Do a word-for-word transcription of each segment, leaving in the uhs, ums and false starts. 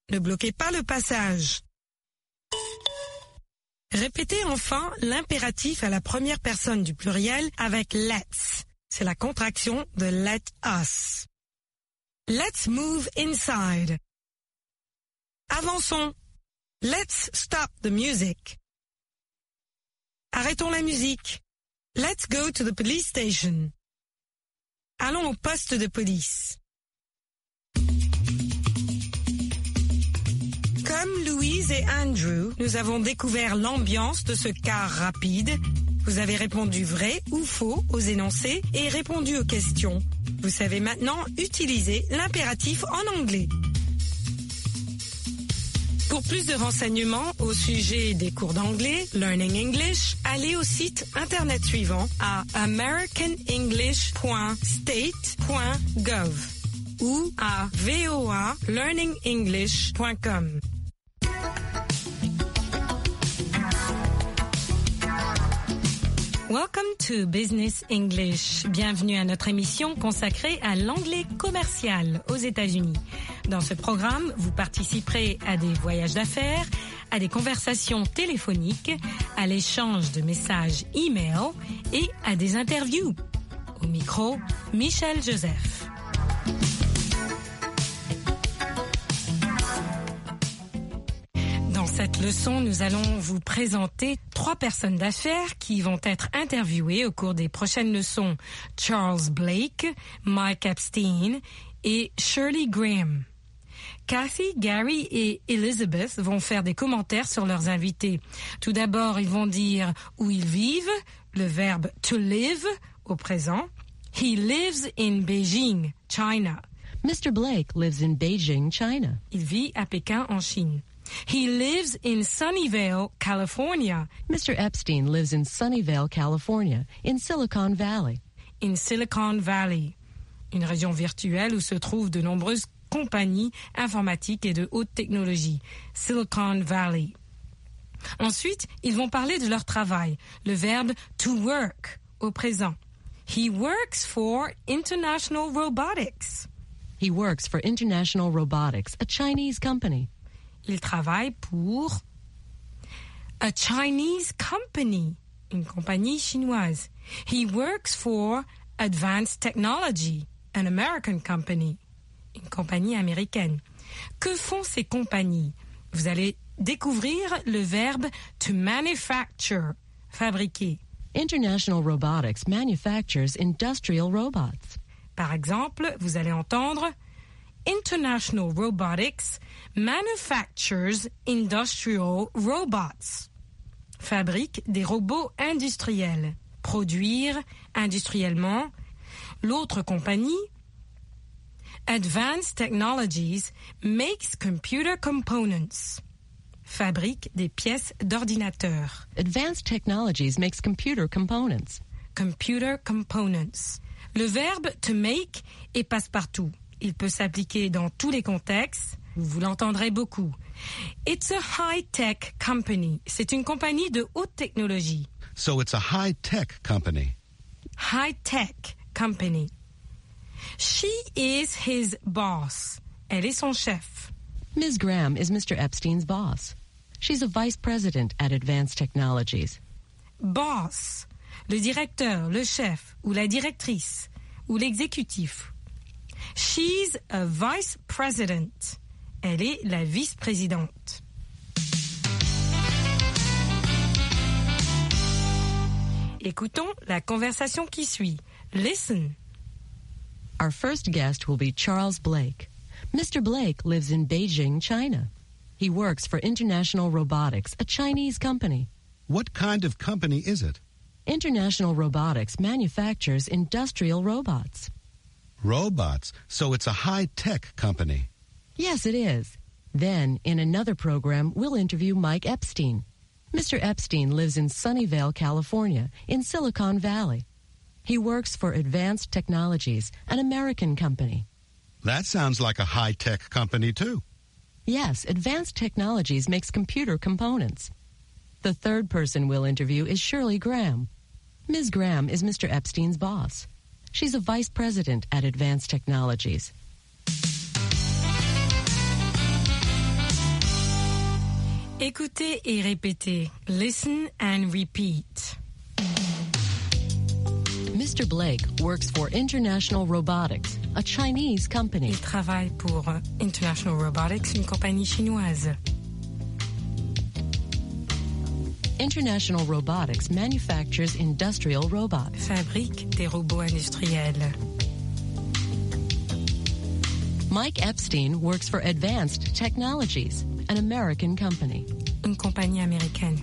Ne bloquez pas le passage. Répétez enfin l'impératif à la première personne du pluriel avec let's. C'est la contraction de let us. Let's move inside. Avançons. Let's stop the music. Arrêtons la musique. Let's go to the police station. Allons au poste de police. Comme Louise et Andrew, nous avons découvert l'ambiance de ce car rapide. Vous avez répondu vrai ou faux aux énoncés et répondu aux questions. Vous savez maintenant utiliser l'impératif en anglais. Pour plus de renseignements au sujet des cours d'anglais, Learning English, allez au site internet suivant à american english point state point gov ou à v o a learning english point com. Welcome to Business English. Bienvenue à notre émission consacrée à l'anglais commercial aux États-Unis. Dans ce programme, vous participerez à des voyages d'affaires, à des conversations téléphoniques, à l'échange de messages e-mail et à des interviews. Au micro, Michel Joseph. Dans cette leçon, nous allons vous présenter trois personnes d'affaires qui vont être interviewées au cours des prochaines leçons. Charles Blake, Mike Epstein et Shirley Graham. Kathy, Gary et Elizabeth vont faire des commentaires sur leurs invités. Tout d'abord, ils vont dire où ils vivent, le verbe to live au présent. He lives in Beijing, China. Mister Blake lives in Beijing, China. Il vit à Pékin, en Chine. He lives in Sunnyvale, California. Mister Epstein lives in Sunnyvale, California, in Silicon Valley. In Silicon Valley, une région virtuelle où se trouvent de nombreuses compagnies informatiques et de haute technologie. Silicon Valley. Ensuite, ils vont parler de leur travail, le verbe to work au présent. He works for International Robotics. He works for International Robotics, a Chinese company. Il travaille pour a Chinese company, une compagnie chinoise. He works for Advanced Technology, an American company, une compagnie américaine. Que font ces compagnies? Vous allez découvrir le verbe to manufacture, fabriquer. International Robotics manufactures industrial robots. Par exemple, vous allez entendre International Robotics manufactures industrial robots. Fabrique des robots industriels. Produire industriellement. L'autre compagnie, Advanced Technologies, makes computer components. Fabrique des pièces d'ordinateur. Advanced Technologies makes computer components. Computer components. Le verbe to make est passe-partout. Il peut s'appliquer dans tous les contextes. Vous l'entendrez beaucoup. It's a high-tech company. C'est une compagnie de haute technologie. So it's a high-tech company. High-tech company. She is his boss. Elle est son chef. Miz Graham is Mister Epstein's boss. She's a vice president at Advanced Technologies. Boss, le directeur, le chef, ou la directrice, ou l'exécutif. She's a vice president. Elle est la vice-présidente. Écoutons la conversation qui suit. Listen. Our first guest will be Charles Blake. Mister Blake lives in Beijing, China. He works for International Robotics, a Chinese company. What kind of company is it? International Robotics manufactures industrial robots. Robots, so it's a high-tech company. Yes, it is. Then, in another program, we'll interview Mike Epstein. Mister Epstein lives in Sunnyvale, California, in Silicon Valley. He works for Advanced Technologies, an American company. That sounds like a high-tech company, too. Yes, Advanced Technologies makes computer components. The third person we'll interview is Shirley Graham. Miz Graham is Mister Epstein's boss. She's a vice president at Advanced Technologies. Écoutez et répétez. Listen and repeat. Mister Blake works for International Robotics, a Chinese company. Il travaille pour International Robotics, une compagnie chinoise. International Robotics manufactures industrial robots. Fabrique des robots industriels. Mike Epstein works for Advanced Technologies, an American company. Une compagnie américaine.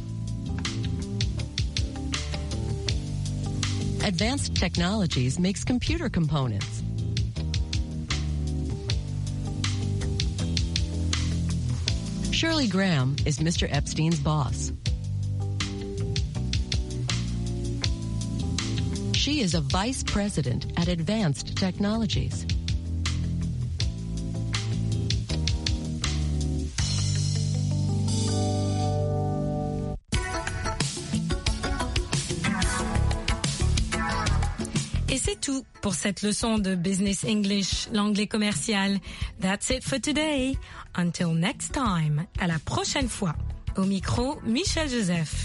Advanced Technologies makes computer components. Shirley Graham is Mister Epstein's boss. She is a vice president at Advanced Technologies. Et c'est tout pour cette leçon de Business English, l'anglais commercial. That's it for today. Until next time. À la prochaine fois. Au micro, Michel Joseph.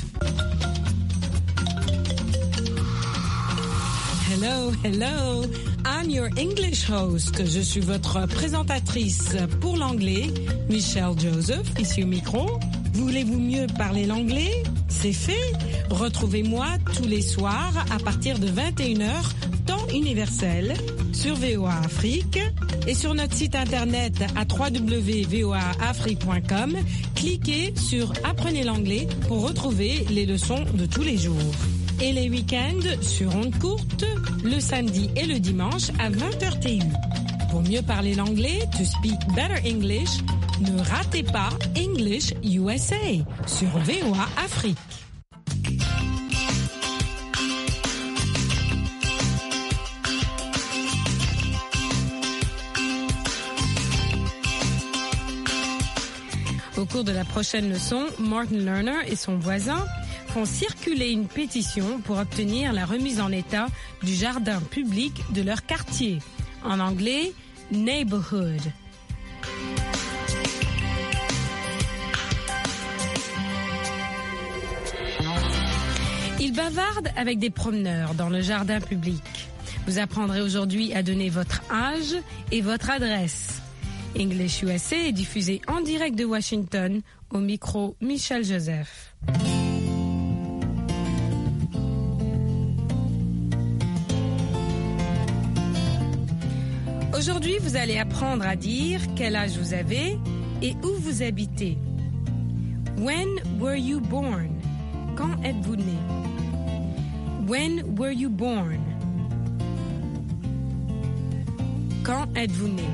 Hello, hello. I'm your English host. Je suis votre présentatrice pour l'anglais, Michel Joseph, ici au micro. Voulez-vous mieux parler l'anglais? C'est fait. Retrouvez-moi tous les soirs à partir de vingt et une heures, temps universel, sur V O A Afrique et sur notre site internet à w w w point v o a afrique point com. Cliquez sur Apprenez l'anglais pour retrouver les leçons de tous les jours. Et les week-ends sur ondes courtes, le samedi et le dimanche à vingt heures T U. Pour mieux parler l'anglais, to speak better English, ne ratez pas English U S A sur V O A Afrique. Au cours de la prochaine leçon, Martin Lerner et son voisin font circuler une pétition pour obtenir la remise en état du jardin public de leur quartier. En anglais, neighborhood. Ils bavardent avec des promeneurs dans le jardin public. Vous apprendrez aujourd'hui à donner votre âge et votre adresse. English U S A est diffusé en direct de Washington, au micro Michel Joseph. Aujourd'hui, vous allez apprendre à dire quel âge vous avez et où vous habitez. When were you born? Quand êtes-vous né? When were you born? Quand êtes-vous né?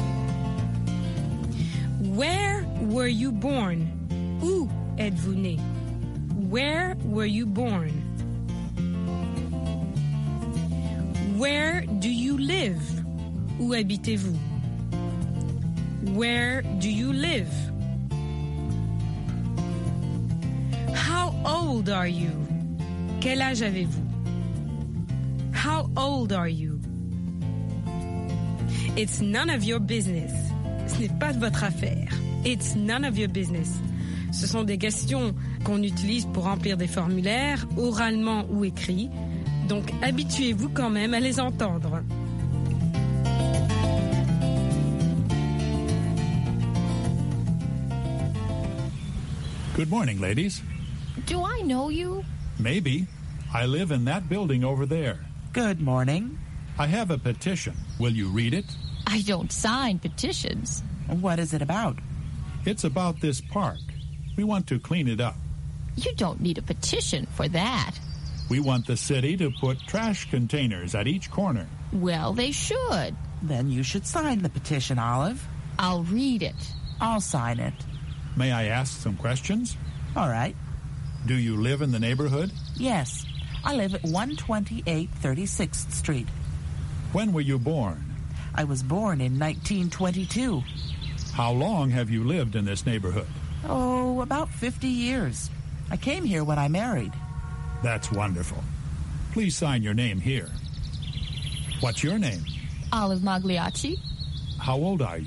Where were you born? Où êtes-vous né? Where were you born? Where do you live? Où habitez-vous? Where do you live? How old are you? Quel âge avez-vous? How old are you? It's none of your business. Ce n'est pas de votre affaire. It's none of your business. Ce sont des questions qu'on utilise pour remplir des formulaires, oralement ou écrits. Donc, habituez-vous quand même à les entendre. Good morning, ladies. Do I know you? Maybe. I live in that building over there. Good morning. I have a petition. Will you read it? I don't sign petitions. What is it about? It's about this park. We want to clean it up. You don't need a petition for that. We want the city to put trash containers at each corner. Well, they should. Then you should sign the petition, Olive. I'll read it. I'll sign it. May I ask some questions? All right. Do you live in the neighborhood? Yes. I live at one twenty-eight thirty-sixth Street. When were you born? I was born in nineteen twenty-two. How long have you lived in this neighborhood? Oh, about fifty years. I came here when I married. That's wonderful. Please sign your name here. What's your name? Olive Magliacci. How old are you?